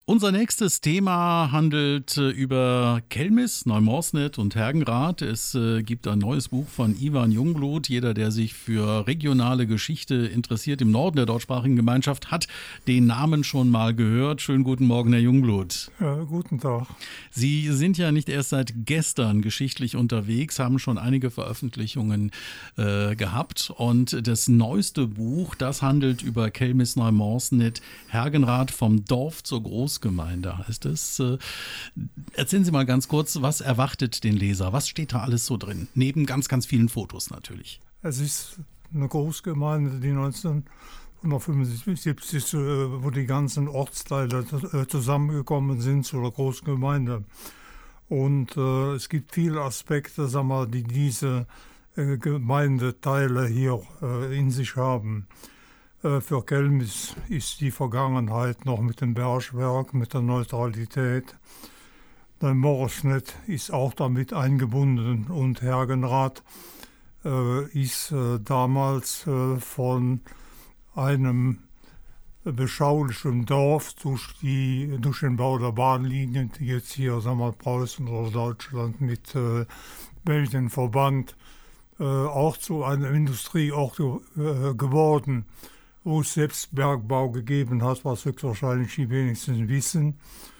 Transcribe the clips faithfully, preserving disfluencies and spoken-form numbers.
Unser nächstes Thema handelt äh, über Kelmis, Neumorsnet und Hergenrath. Es äh, gibt ein neues Buch von Ivan Jungblut. Jeder, der sich für regionale Geschichte interessiert im Norden der deutschsprachigen Gemeinschaft, hat den Namen schon mal gehört. Schönen guten Morgen, Herr Jungblut. Ja, guten Tag. Sie sind ja nicht erst seit gestern geschichtlich unterwegs, haben schon einige Veröffentlichungen äh, gehabt. Und das neueste Buch, das handelt über Kelmis, Neumorsnet, Hergenrath, vom Dorf zur Großgemeinde heißt es. Erzählen Sie mal ganz kurz, was erwartet den Leser? Was steht da alles so drin? Neben ganz, ganz vielen Fotos natürlich. Es ist eine Großgemeinde, die neunzehnhundertfünfundsiebzig, wo die ganzen Ortsteile zusammengekommen sind zu der Großgemeinde. Und äh, es gibt viele Aspekte, sagen wir, die diese äh, Gemeindeteile hier äh, in sich haben. Für Kelmis ist die Vergangenheit noch mit dem Bergwerk, mit der Neutralität. Der Morsnet ist auch damit eingebunden und Hergenrath äh, ist äh, damals äh, von einem beschaulichen Dorf durch, die, durch den Bau der Bahnlinien, die jetzt hier, sagen wir, Preußen oder Deutschland mit äh, Belgien verband, äh, auch zu einer Industrieort äh, geworden, wo es selbst Bergbau gegeben hat, was höchstwahrscheinlich die wenigsten wissen.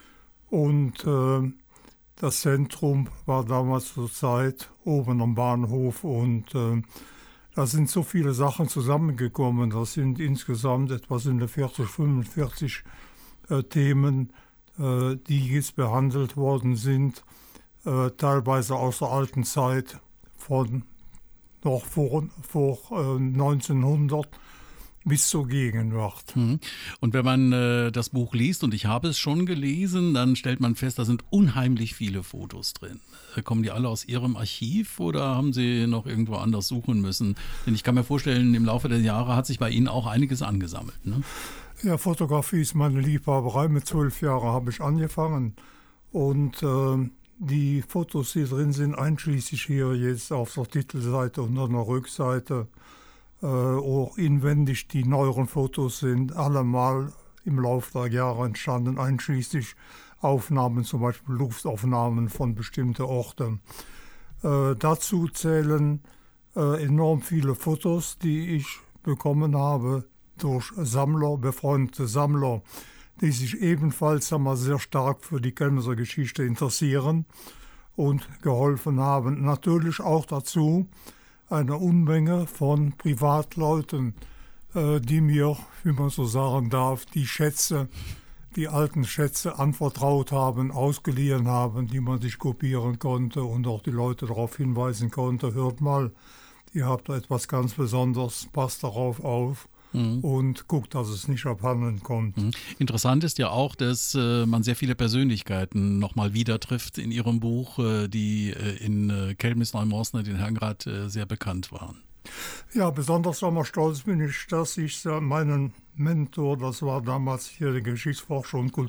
Und äh, das Zentrum war damals zur Zeit oben am Bahnhof und äh, da sind so viele Sachen zusammengekommen. Das sind insgesamt etwas in der vierzig, fünfundvierzig äh, Themen, äh, die jetzt behandelt worden sind, äh, teilweise aus der alten Zeit, von noch vor, vor äh, neunzehnhundert bis zur Gegenwart. Und wenn man äh, das Buch liest, und ich habe es schon gelesen, dann stellt man fest, da sind unheimlich viele Fotos drin. Kommen die alle aus Ihrem Archiv oder haben Sie noch irgendwo anders suchen müssen? Denn ich kann mir vorstellen, im Laufe der Jahre hat sich bei Ihnen auch einiges angesammelt, ne? Ja, Fotografie ist meine Liebhaberei. Mit zwölf Jahren habe ich angefangen. Und äh, die Fotos, die drin sind, einschließlich hier jetzt auf der Titelseite und an der Rückseite, Äh, auch inwendig die neueren Fotos sind allemal im Laufe der Jahre entstanden, einschließlich Aufnahmen, zum Beispiel Luftaufnahmen von bestimmten Orten. Äh, dazu zählen äh, enorm viele Fotos, die ich bekommen habe durch Sammler, befreundete Sammler, die sich ebenfalls sagen wir, sehr stark für die Kelmiser Geschichte interessieren und geholfen haben. Natürlich auch dazu eine Unmenge von Privatleuten, äh, die mir, wie man so sagen darf, die Schätze, die alten Schätze anvertraut haben, ausgeliehen haben, die man sich kopieren konnte und auch die Leute darauf hinweisen konnte, hört mal, ihr habt da etwas ganz Besonderes, passt darauf auf. Mhm. Und guckt, dass es nicht abhanden kommt. Mhm. Interessant ist ja auch, dass äh, man sehr viele Persönlichkeiten nochmal wieder trifft in Ihrem Buch, äh, die äh, in äh, Kelmis, Neumorsnet, in Hergenrath äh, sehr bekannt waren. Ja, besonders einmal stolz bin ich, dass ich äh, meinen Mentor, das war damals hier der Geschichtsforscher und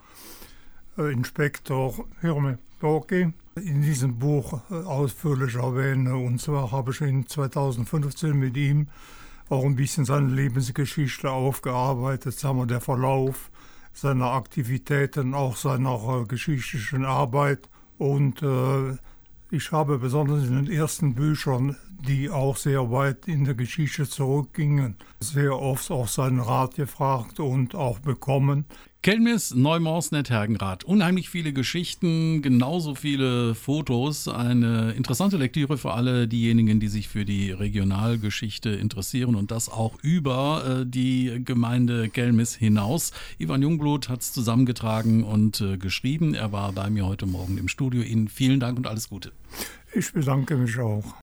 Kulturinspektor äh, Hirme Borki, in diesem Buch äh, ausführlich erwähne. Und zwar habe ich in zweitausendfünfzehn mit ihm auch ein bisschen seine Lebensgeschichte aufgearbeitet, sagen wir, der Verlauf seiner Aktivitäten, auch seiner äh, geschichtlichen Arbeit. Und äh, ich habe besonders in den ersten Büchern, die auch sehr weit in der Geschichte zurückgingen, sehr oft auch seinen Rat gefragt und auch bekommen. Kelmis, Neumorsnet, Hergenrath. Unheimlich viele Geschichten, genauso viele Fotos. Eine interessante Lektüre für alle diejenigen, die sich für die Regionalgeschichte interessieren und das auch über äh, die Gemeinde Kelmis hinaus. Ivan Jungblut hat es zusammengetragen und äh, geschrieben. Er war bei mir heute Morgen im Studio. Ihnen vielen Dank und alles Gute. Ich bedanke mich auch.